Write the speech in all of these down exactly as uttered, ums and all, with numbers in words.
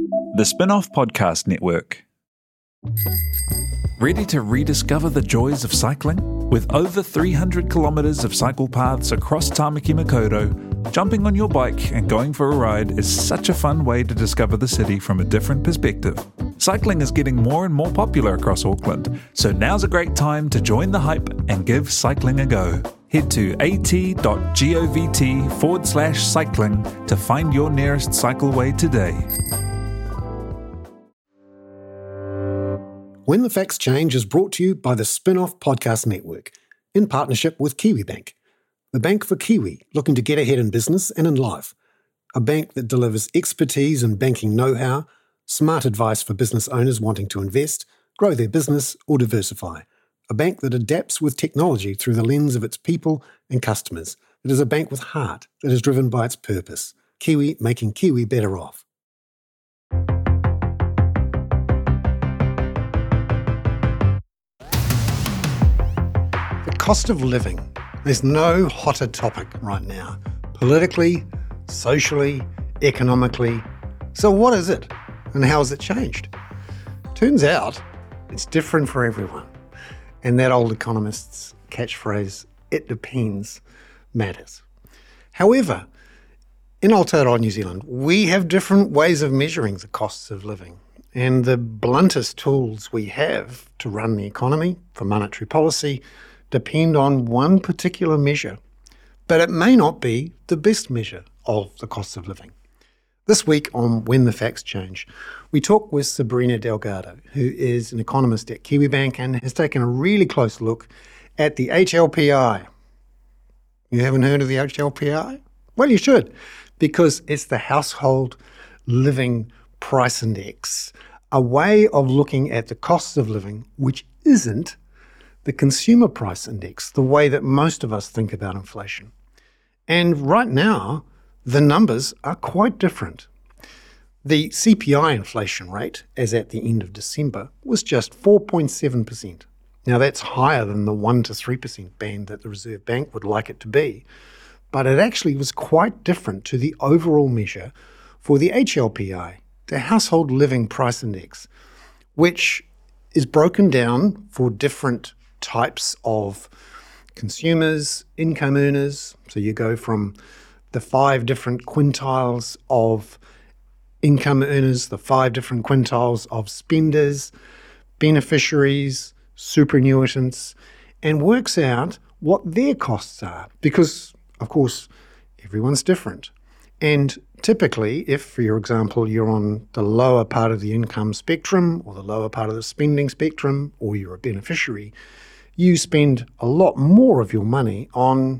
The Spin-off Podcast Network. Ready to rediscover the joys of cycling? With over three hundred kilometres of cycle paths across Tāmaki Makaurau, jumping on your bike and going for a ride is such a fun way to discover the city from a different perspective. Cycling is getting more and more popular across Auckland, so now's a great time to join the hype and give cycling a go. Head to at.govt forward slash cycling to find your nearest cycleway today. When the Facts Change is brought to you by the Spin-off Podcast Network in partnership with Kiwibank, the bank for Kiwi looking to get ahead in business and in life. A bank that delivers expertise and banking know-how, smart advice for business owners wanting to invest, grow their business or diversify. A bank that adapts with technology through the lens of its people and customers. It is a bank with heart that is driven by its purpose. Kiwi making Kiwi better off. The cost of living. There's no hotter topic right now. Politically, socially, economically. So what is it? And how has it changed? Turns out it's different for everyone. And that old economist's catchphrase, it depends, matters. However, in Aotearoa New Zealand, we have different ways of measuring the costs of living. And the bluntest tools we have to run the economy for monetary policy depend on one particular measure. But it may not be the best measure of the cost of living. This week on When the Facts Change, we talk with Sabrina Delgado, who is an economist at Kiwibank and has taken a really close look at the H L P I. You haven't heard of the H L P I? Well, you should, because it's the Household Living Price Index, a way of looking at the costs of living, which isn't the Consumer Price Index, the way that most of us think about inflation. And right now, the numbers are quite different. The C P I inflation rate, as at the end of December, was just four point seven percent. Now that's higher than the one to three percent band that the Reserve Bank would like it to be, but it actually was quite different to the overall measure for the H L P I, the Household Living Price Index, which is broken down for different types of consumers, income earners. So you go from the five different quintiles of income earners, the five different quintiles of spenders, beneficiaries, superannuitants, and works out what their costs are. Because, of course, everyone's different. And typically, if, for your example, you're on the lower part of the income spectrum or the lower part of the spending spectrum, or you're a beneficiary, you spend a lot more of your money on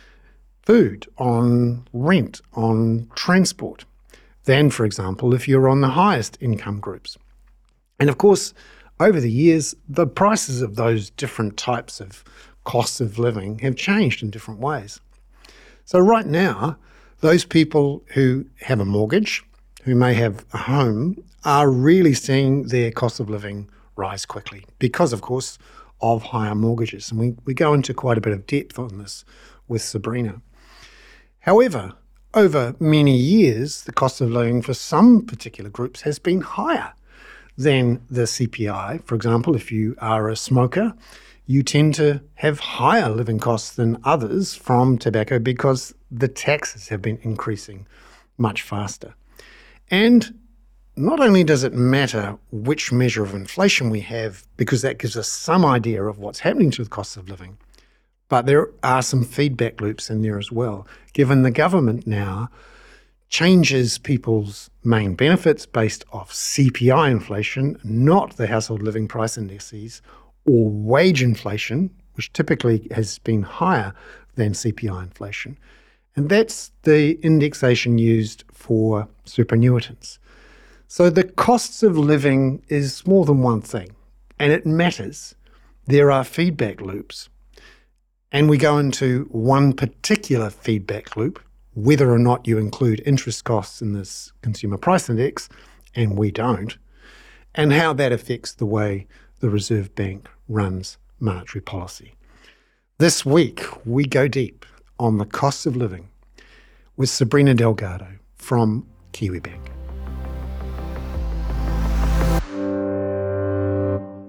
food, on rent, on transport, than, for example, if you're on the highest income groups. And of course, over the years, the prices of those different types of costs of living have changed in different ways. So right now, those people who have a mortgage, who may have a home, are really seeing their cost of living rise quickly because, of course, of higher mortgages. And we, we go into quite a bit of depth on this with Sabrina. However, over many years, the cost of living for some particular groups has been higher than the C P I. For example, if you are a smoker, you tend to have higher living costs than others from tobacco because the taxes have been increasing much faster. And not only does it matter which measure of inflation we have, because that gives us some idea of what's happening to the cost of living, but there are some feedback loops in there as well, given the government now changes people's main benefits based off C P I inflation, not the household living price indices, or wage inflation, which typically has been higher than C P I inflation. And that's the indexation used for superannuitants. So the costs of living is more than one thing, and it matters. There are feedback loops. And we go into one particular feedback loop, whether or not you include interest costs in this consumer price index, and we don't, and how that affects the way the Reserve Bank runs monetary policy. This week, we go deep on the costs of living with Sabrina Delgado from Kiwibank.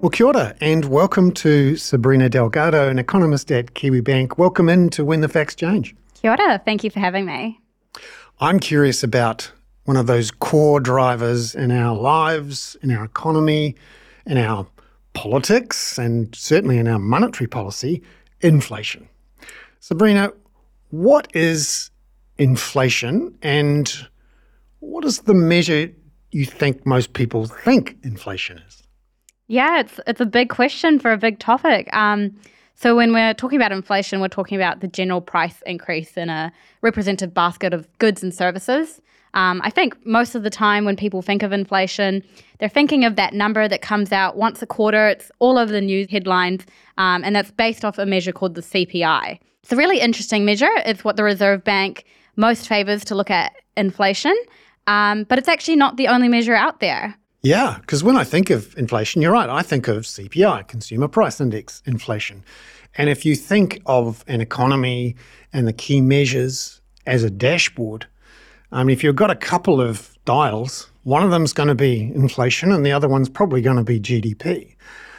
Well, kia ora, and welcome to Sabrina Delgado, an economist at Kiwibank. Welcome in to When the Facts Change. Kia ora, thank you for having me. I'm curious about one of those core drivers in our lives, in our economy, in our politics, and certainly in our monetary policy, inflation. Sabrina, what is inflation, and what is the measure you think most people think inflation is? Yeah, it's it's a big question for a big topic. Um, so when we're talking about inflation, we're talking about the general price increase in a representative basket of goods and services. Um, I think most of the time when people think of inflation, they're thinking of that number that comes out once a quarter. It's all over the news headlines, um, and that's based off a measure called the C P I. It's a really interesting measure. It's what the Reserve Bank most favours to look at inflation, um, but it's actually not the only measure out there. Yeah, because when I think of inflation, you're right, I think of C P I, Consumer Price Index inflation. And if you think of an economy and the key measures as a dashboard, I mean, if you've got a couple of dials, one of them's going to be inflation and the other one's probably going to be G D P.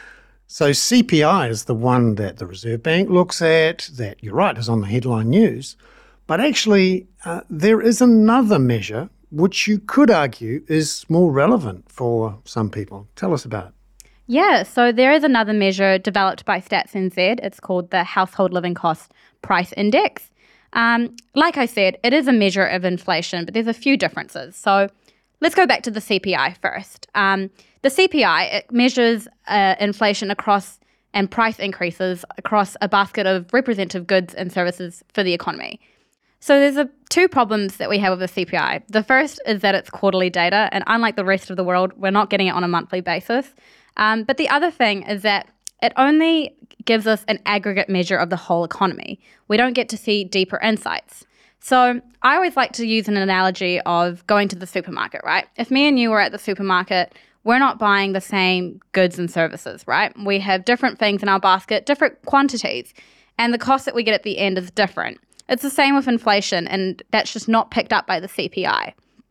So C P I is the one that the Reserve Bank looks at, that, you're right, is on the headline news. But actually, uh, there is another measure which you could argue is more relevant for some people. Tell us about it. Yeah, so there is another measure developed by Stats N Z. It's called the Household Living Cost Price Index. Um, like I said, it is a measure of inflation, but there's a few differences. So let's go back to the C P I first. Um, the C P I, it measures uh, inflation across and price increases across a basket of representative goods and services for the economy. So there's a, two problems that we have with the C P I. The first is that it's quarterly data, and unlike the rest of the world, we're not getting it on a monthly basis. Um, but the other thing is that it only gives us an aggregate measure of the whole economy. We don't get to see deeper insights. So I always like to use an analogy of going to the supermarket, right? If me and you were at the supermarket, we're not buying the same goods and services, right? We have different things in our basket, different quantities, and the cost that we get at the end is different. It's the same with inflation, and that's just not picked up by the C P I.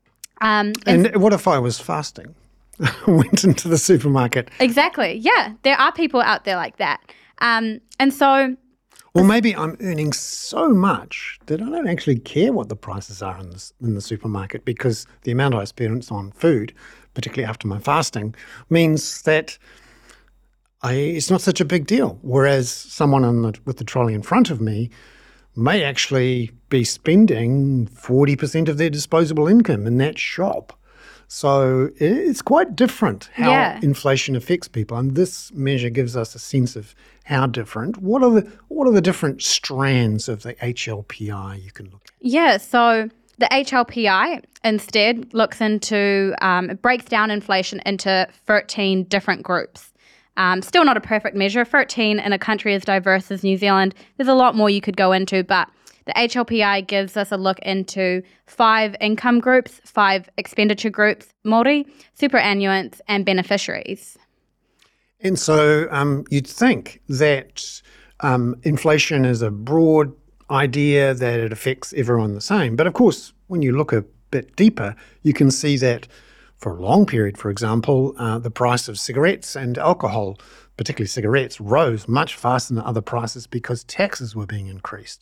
Um, and, and what if I was fasting? Went into the supermarket. Exactly. Yeah, there are people out there like that. Um, and so... Or maybe I'm earning so much that I don't actually care what the prices are in the, in the supermarket, because the amount I spend on food, particularly after my fasting, means that I, it's not such a big deal. Whereas someone on the, with the trolley in front of me may actually be spending forty percent of their disposable income in that shop. So it's quite different how yeah. inflation affects people, and this measure gives us a sense of how different. What are the what are the different strands of the H L P I you can look at? Yeah, so the H L P I instead looks into, um, it breaks down inflation into thirteen different groups. Um, still not a perfect measure. thirteen in a country as diverse as New Zealand. There's a lot more you could go into, but the H L P I gives us a look into five income groups, five expenditure groups, Māori, superannuants, and beneficiaries. And so um, you'd think that um, inflation is a broad idea, that it affects everyone the same. But of course, when you look a bit deeper, you can see that for a long period, for example, uh, the price of cigarettes and alcohol, particularly cigarettes, rose much faster than other prices because taxes were being increased.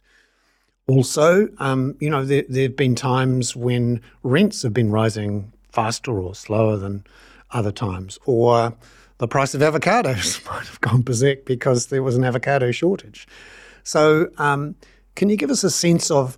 Also, um, you know, there there have been times when rents have been rising faster or slower than other times, or the price of avocados might have gone berserk because there was an avocado shortage. So um, can you give us a sense of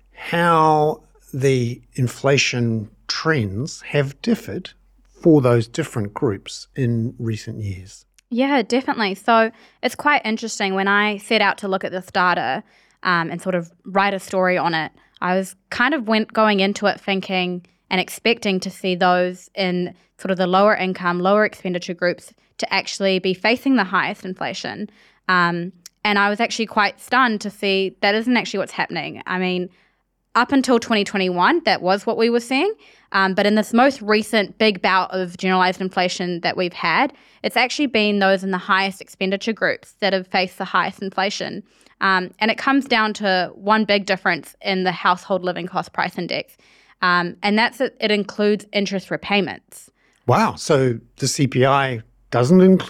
how the inflation trends have differed for those different groups in recent years? Yeah, definitely. So it's quite interesting. When I set out to look at this data um, and sort of write a story on it, I was kind of went going into it thinking and expecting to see those in sort of the lower income, lower expenditure groups to actually be facing the highest inflation. Um, and I was actually quite stunned to see that isn't actually what's happening. I mean, up until twenty twenty-one, that was what we were seeing. Um, but in this most recent big bout of generalized inflation that we've had, it's actually been those in the highest expenditure groups that have faced the highest inflation. Um, and it comes down to one big difference in the Household Living Cost Price Index. Um, and that's it, it includes interest repayments. Wow. So the C P I doesn't include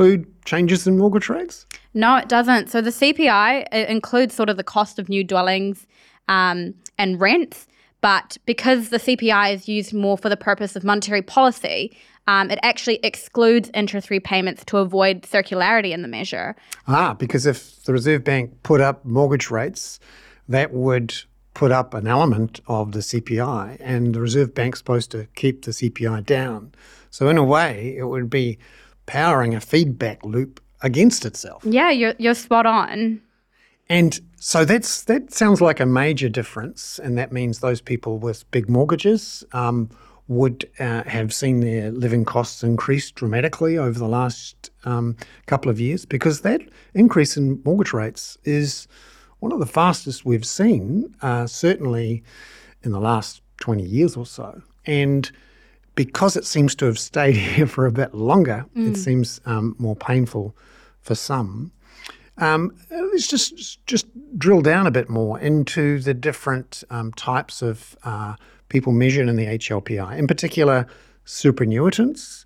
changes in mortgage rates? No, it doesn't. So the C P I it includes sort of the cost of new dwellings um, and rents, but because the C P I is used more for the purpose of monetary policy, um, it actually excludes interest repayments to avoid circularity in the measure. Ah, because if the Reserve Bank put up mortgage rates, that would put up an element of the C P I, and the Reserve Bank's supposed to keep the C P I down. So in a way, it would be powering a feedback loop against itself. Yeah, you're you're spot on. And so that's that sounds like a major difference, and that means those people with big mortgages um, would uh, have seen their living costs increase dramatically over the last um, couple of years, because that increase in mortgage rates is one of the fastest we've seen, uh, certainly in the last twenty years or so. And because it seems to have stayed here for a bit longer, mm. it seems um, more painful for some. Um, let's just just drill down a bit more into the different um, types of uh, people measured in the H L P I, in particular superannuitants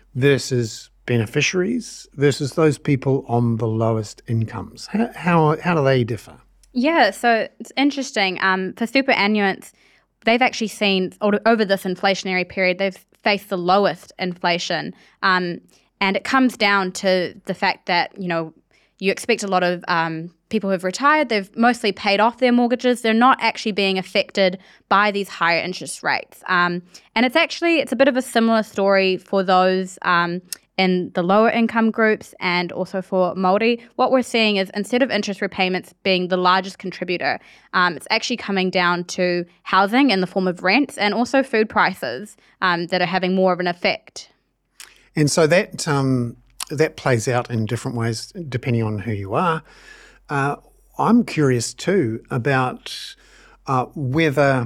versus beneficiaries versus those people on the lowest incomes. How how, how do they differ? Yeah, so it's interesting. Um, for superannuants, they've actually seen, over this inflationary period, they've faced the lowest inflation. Um, and it comes down to the fact that, you know, you expect a lot of um, people who have retired, they've mostly paid off their mortgages. They're not actually being affected by these higher interest rates. Um, and it's actually, it's a bit of a similar story for those um, in the lower income groups and also for Māori. What we're seeing is instead of interest repayments being the largest contributor, um, it's actually coming down to housing in the form of rents and also food prices um, that are having more of an effect. And so that um, that plays out in different ways depending on who you are. Uh, I'm curious too about uh, whether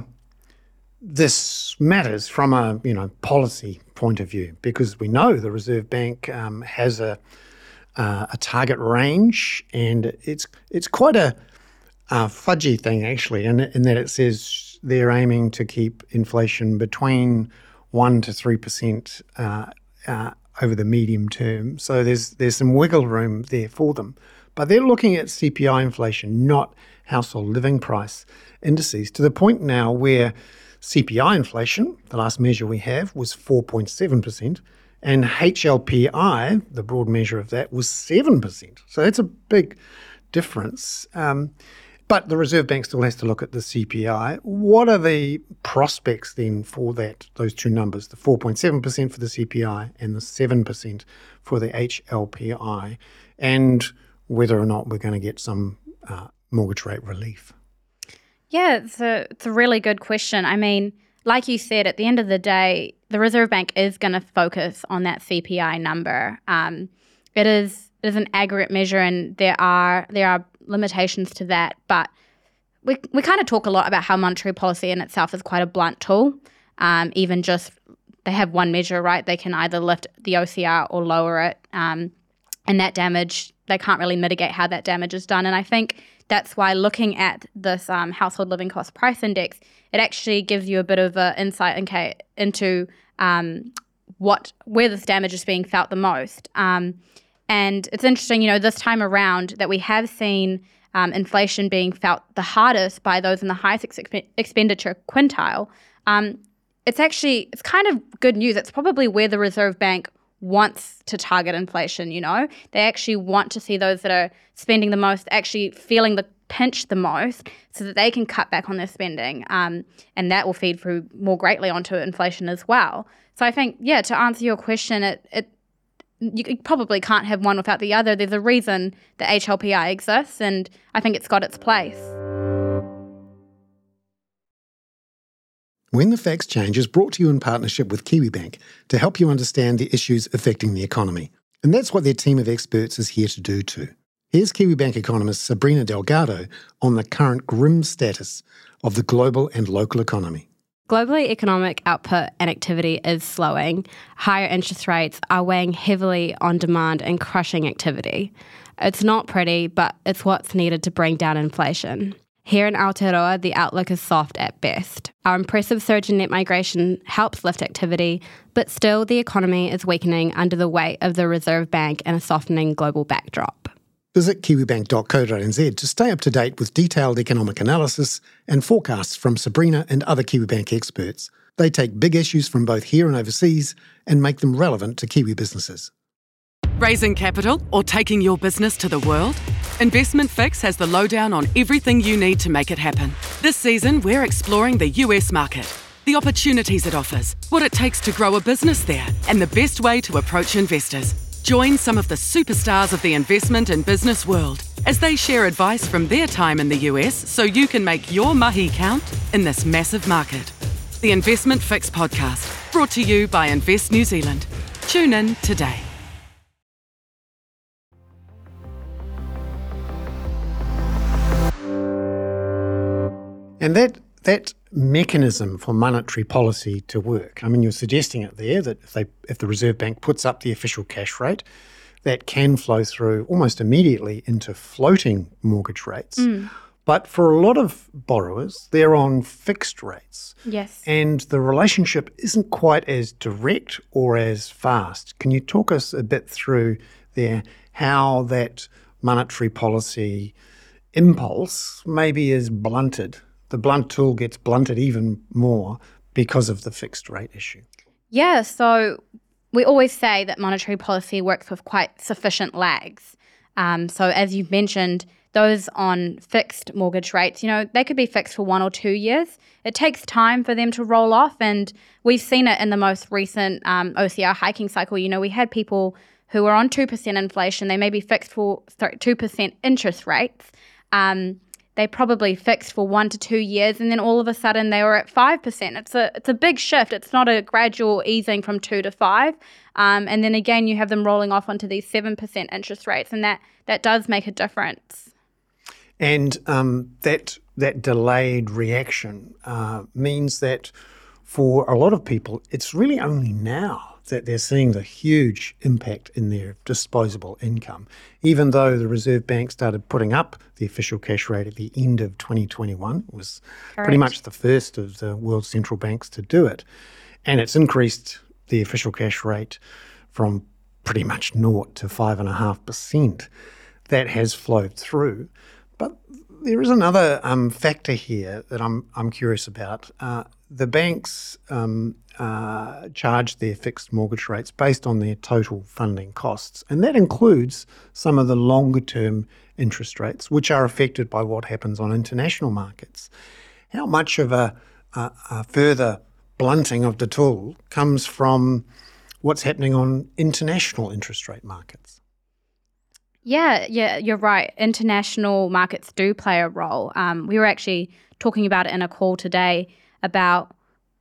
this matters from a you know policy point of view, because we know the Reserve Bank um, has a uh, a target range, and it's it's quite a, a fudgy thing actually, in, in that it says they're aiming to keep inflation between one to three percent uh, uh, over the medium term. So there's there's some wiggle room there for them, but they're looking at C P I inflation, not household living price indices, to the point now where C P I inflation, the last measure we have, was four point seven percent, and H L P I, the broad measure of that, was seven percent. So that's a big difference. Um, but the Reserve Bank still has to look at the C P I. What are the prospects then for that, those two numbers, the four point seven percent for the C P I and the seven percent for the H L P I, and whether or not we're going to get some uh, mortgage rate relief? Yeah, it's a, it's a really good question. I mean, like you said, at the end of the day, the Reserve Bank is going to focus on that C P I number. Um, it is it is an aggregate measure, and there are there are limitations to that. But we we kind of talk a lot about how monetary policy in itself is quite a blunt tool. Um, even just they have one measure, right? They can either lift the O C R or lower it, um, and that damage, they can't really mitigate how that damage is done. And I think that's why looking at this um, household living cost price index, it actually gives you a bit of an insight in, into um, what where this damage is being felt the most. Um, and it's interesting, you know, this time around that we have seen um, inflation being felt the hardest by those in the highest ex- expenditure quintile. Um, it's actually, it's kind of good news. It's probably where the Reserve Bank wants to target inflation, you know. They actually want to see those that are spending the most actually feeling the pinch the most so that they can cut back on their spending. Um, and that will feed through more greatly onto inflation as well. So I think, yeah, to answer your question, it, it you probably can't have one without the other. There's a reason the H L P I exists, and I think it's got its place. When the Facts Change is brought to you in partnership with Kiwibank to help you understand the issues affecting the economy. And that's what their team of experts is here to do too. Here's Kiwibank economist Sabrina Delgado on the current grim status of the global and local economy. Globally, economic output and activity is slowing. Higher interest rates are weighing heavily on demand and crushing activity. It's not pretty, but it's what's needed to bring down inflation. Here in Aotearoa, the outlook is soft at best. Our impressive surge in net migration helps lift activity, but still the economy is weakening under the weight of the Reserve Bank and a softening global backdrop. Visit kiwibank dot co dot n z to stay up to date with detailed economic analysis and forecasts from Sabrina and other Kiwibank experts. They take big issues from both here and overseas and make them relevant to Kiwi businesses. Raising capital or taking your business to the world? Investment Fix has the lowdown on everything you need to make it happen. This season, we're exploring the U S market, the opportunities it offers, what it takes to grow a business there, and the best way to approach investors. Join some of the superstars of the investment and business world as they share advice from their time in the U S so you can make your mahi count in this massive market. The Investment Fix podcast, brought to you by Invest New Zealand. Tune in today. And that that mechanism for monetary policy to work, I mean, you're suggesting it there that if they if the Reserve Bank puts up the official cash rate, that can flow through almost immediately into floating mortgage rates. Mm. But for a lot of borrowers, they're on fixed rates. Yes. And the relationship isn't quite as direct or as fast. Can you talk us a bit through there how that monetary policy impulse maybe is blunted? The blunt tool gets blunted even more because of the fixed rate issue. Yeah, so we always say that monetary policy works with quite sufficient lags. Um, so as you've mentioned, those on fixed mortgage rates, you know, they could be fixed for one or two years. It takes time for them to roll off, and we've seen it in the most recent um, O C R hiking cycle. You know, we had people who were on two percent inflation. They may be fixed for sorry, two percent interest rates. Um, They probably fixed for one to two years, and then all of a sudden they were at five percent. It's a it's a big shift. It's not a gradual easing from two to five. Um, and then again, you have them rolling off onto these seven percent interest rates, and that, that does make a difference. And um, that that delayed reaction uh, means that for a lot of people, it's really only now that they're seeing the huge impact in their disposable income, even though the Reserve Bank started putting up the official cash rate at the end of twenty twenty-one. It was Correct. Pretty much the first of the world's central banks to do it. And it's increased the official cash rate from pretty much naught to five point five percent. That has flowed through. But there is another um, factor here that I'm I'm curious about. Uh, the banks um, uh, charge their fixed mortgage rates based on their total funding costs, and that includes some of the longer-term interest rates, which are affected by what happens on international markets. How much of a, a, a further blunting of the tool comes from what's happening on international interest rate markets? Yeah, yeah, you're right. International markets do play a role. Um, we were actually talking about it in a call today about,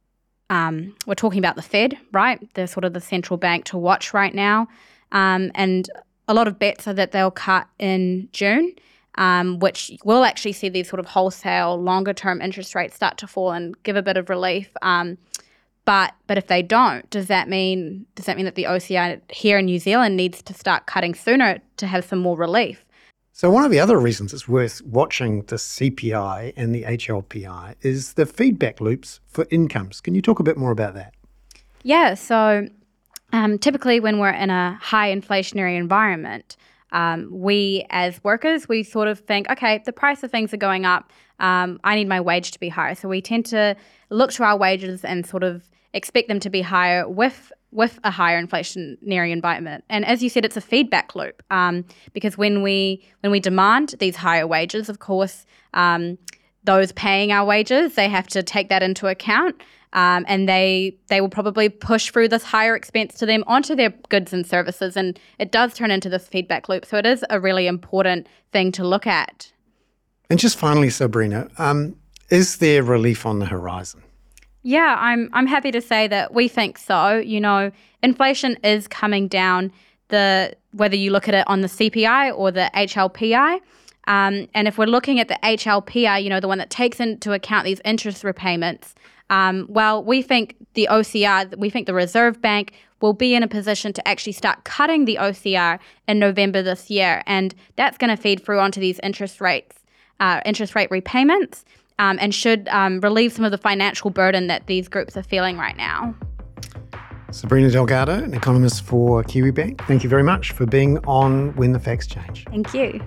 um, we're talking about the Fed, right? They're sort of the central bank to watch right now. Um, and a lot of bets are that they'll cut in June, um, which will actually see these sort of wholesale longer-term interest rates start to fall and give a bit of relief. Um, But but if they don't, does that mean does that mean that the O C R here in New Zealand needs to start cutting sooner to have some more relief? So one of the other reasons it's worth watching the C P I and the H L P I is the feedback loops for incomes. Can you talk a bit more about that? Yeah, so um, typically when we're in a high inflationary environment, um, we as workers, we sort of think, okay, the price of things are going up. Um, I need my wage to be higher. So we tend to look to our wages and sort of expect them to be higher with with a higher inflationary environment. And as you said, it's a feedback loop um, because when we when we demand these higher wages, of course, um, those paying our wages, they have to take that into account, um, and they they will probably push through this higher expense to them onto their goods and services, and it does turn into this feedback loop. So it is a really important thing to look at. And just finally, Sabrina, um, is there relief on the horizon? Yeah, I'm I'm happy to say that we think so. You know, inflation is coming down, the whether you look at it on the C P I or the H L P I. Um, and if we're looking at the H L P I, you know, the one that takes into account these interest repayments, um, well, we think the O C R, we think the Reserve Bank will be in a position to actually start cutting the O C R in November this year. And that's going to feed through onto these interest rates. uh, interest rate repayments um, and should um, relieve some of the financial burden that these groups are feeling right now. Sabrina Delgado, an economist for Kiwibank, thank you very much for being on When the Facts Change. Thank you.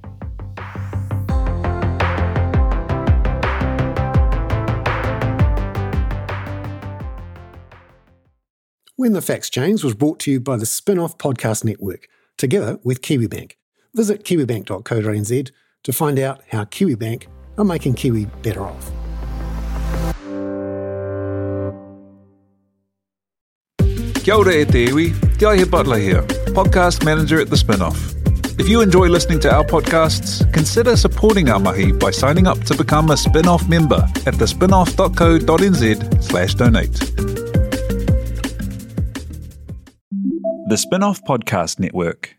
When the Facts Change was brought to you by the Spin-Off Podcast Network, together with Kiwibank. Visit kiwibank dot co dot n z to find out how Kiwibank are making Kiwi better off. Kia ora e te iwi, Te Aihe Butler here, podcast manager at The Spin-Off. If you enjoy listening to our podcasts, consider supporting our mahi by signing up to become a Spin-Off member at the spinoff dot co dot n z slash donate. The Spin-Off Podcast Network.